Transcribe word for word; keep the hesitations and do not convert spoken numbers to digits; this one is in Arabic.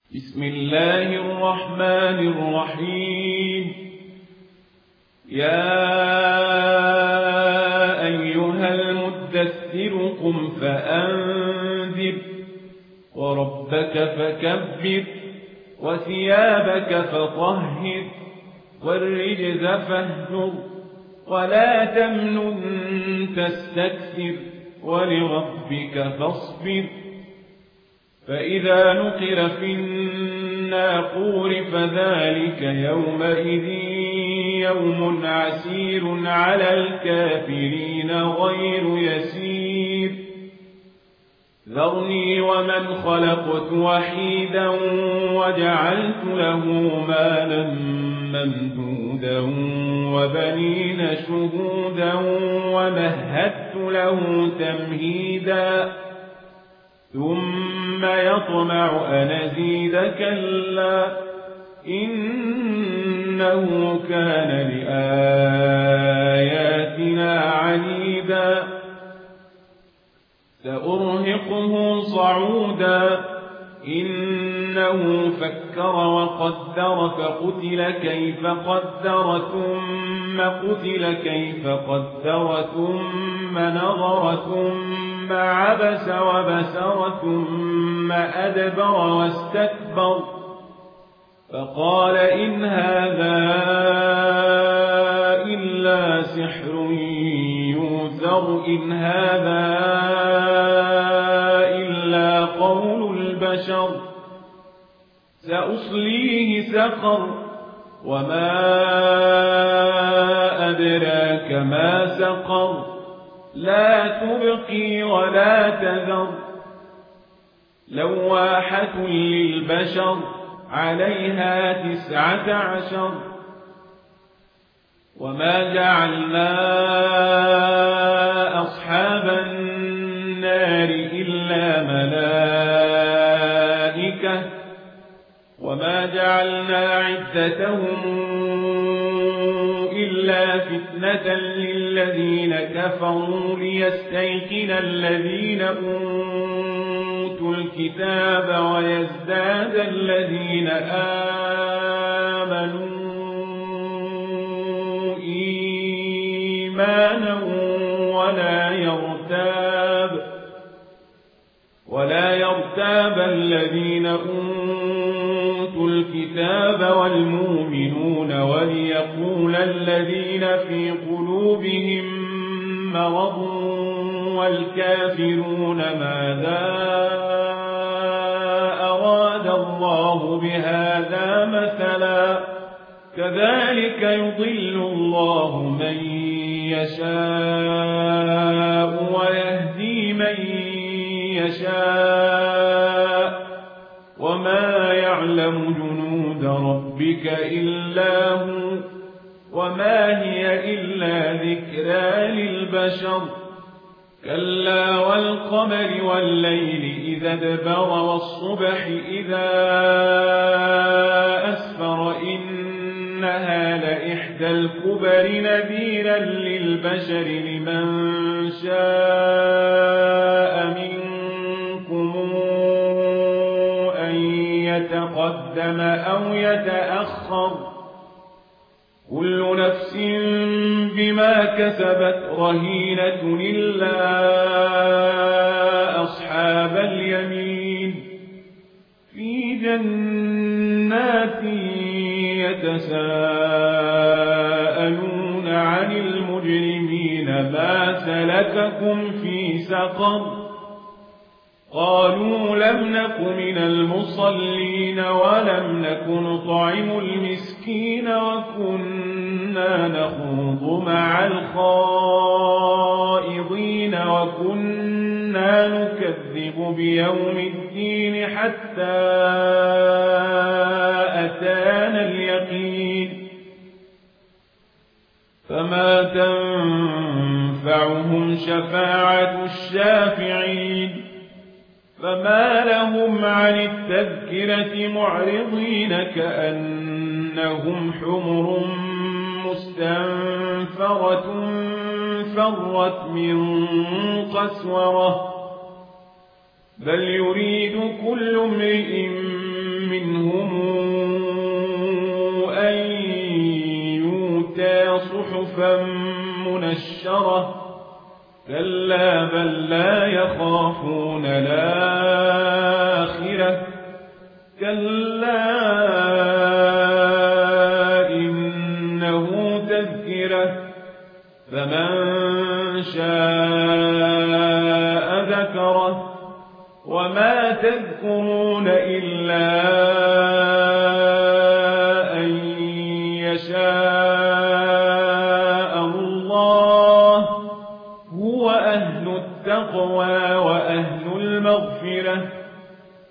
بسم الله الرحمن الرحيم. يا أيها المدثر قم فأنذر وربك فكبر وثيابك فطهر والرجز فاهجر ولا تمنن تستكثر ولربك فاصبر. فإذا نقر في الناقور فذلك يومئذ يوم عسير على الكافرين غير يسير. ذرني ومن خلقت وحيدا وجعلت له مالا ممدودا وبنين شهودا ومهدت له تمهيدا ثم يطمع أن أزيد كلا إنه كان لآياتنا عنيدا. سأرهقه صعودا إنه فكر وقدر فقتل كيف قدر ثم قتل كيف قدر ثم نظر ثم عبس وبسر ثم أدبر واستكبر فقال إن هذا إلا سحر يؤثر إن هذا إلا قول البشر. سأصليه سقر وما أدراك ما سقر لا تبقي ولا تذر لواحة للبشر عليها تسعة عشر. وما جعلنا أصحاب النار إلا ملائكة وما جعلنا عدتهم إلا فتنة للذين كفروا ليستيقن الذين أوتوا الكتاب ويزداد الذين آمنوا إيمانا ولا يرتاب ولا يرتاب الذين أوتوا الكتاب والمؤمنون وليقول الذين في قلوبهم مرض والكافرون ماذا أراد الله بهذا مثلا كذلك يضل الله من يشاء ويهدي من يشاء وما يعلم جنود ربك إلا هو وما هي إلا ذكرى للبشر. كلا والقمر والليل إذا ادبر والصبح إذا أسفر إنها لإحدى الكبر نذيرا للبشر لمن شاء منكم أن يتقدم أو يتأخر كل نفس بما كسبت رهينة إلا أصحاب اليمين في جنات يتساءلون عن المجرمين ما سلككم في سقر قالوا لم نك من المصلين ولم نك نطعم المسكين وكنا نخوض مع الخائضين وكنا نكذب بيوم الدين حتى أتانا اليقين فما تنفعهم شفاعة الشافعين. فما لهم عن التذكرة معرضين كأنهم حمر مستنفرة فرت من قسورة بل يريد كل امرئ صحفا منشرة كلا بل لا يخافون الآخرة كلا إنه تذكرة فمن شاء ذكره وما تذكرون إلا